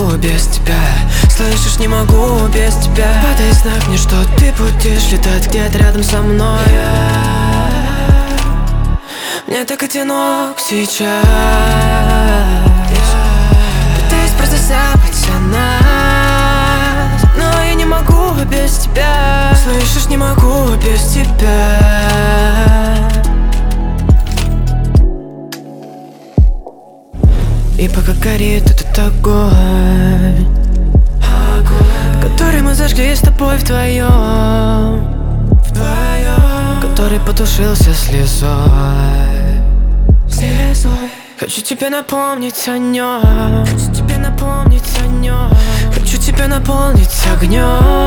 без тебя. Слышишь, не могу без тебя. Подай знак мне, что ты будешь летать где-то рядом со мной. Мне так одинок сейчас. Пытаюсь просто забыть о нас, но я не могу без тебя. Слышишь, не могу без тебя. И пока горит этот огонь, который мы зажгли с тобой вдвоем, который потушился слезой. Хочу тебе напомнить о нем. Хочу тебе напомнить о нем. Хочу тебя наполнить огнем.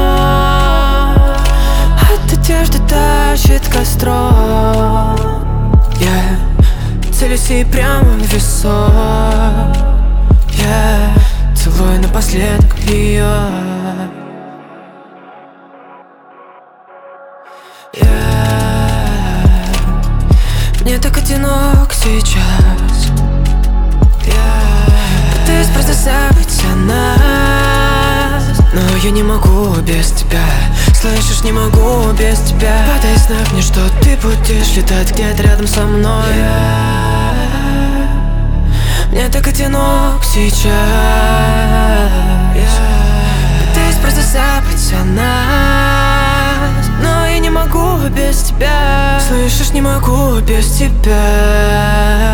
От одежды тащит костром. Я целюсь ей прямо в висок. Я целую напоследок ее. Мне так одинок сейчас. Пытаюсь просто забыть о нас, но я не могу без тебя. Слышишь, не могу без тебя. Подай знак мне, что ты будешь летать где-то рядом со мной. Мне так одинок сейчас. Пытаюсь просто забыть о нас, но я не могу без тебя. Слышишь, не могу без тебя.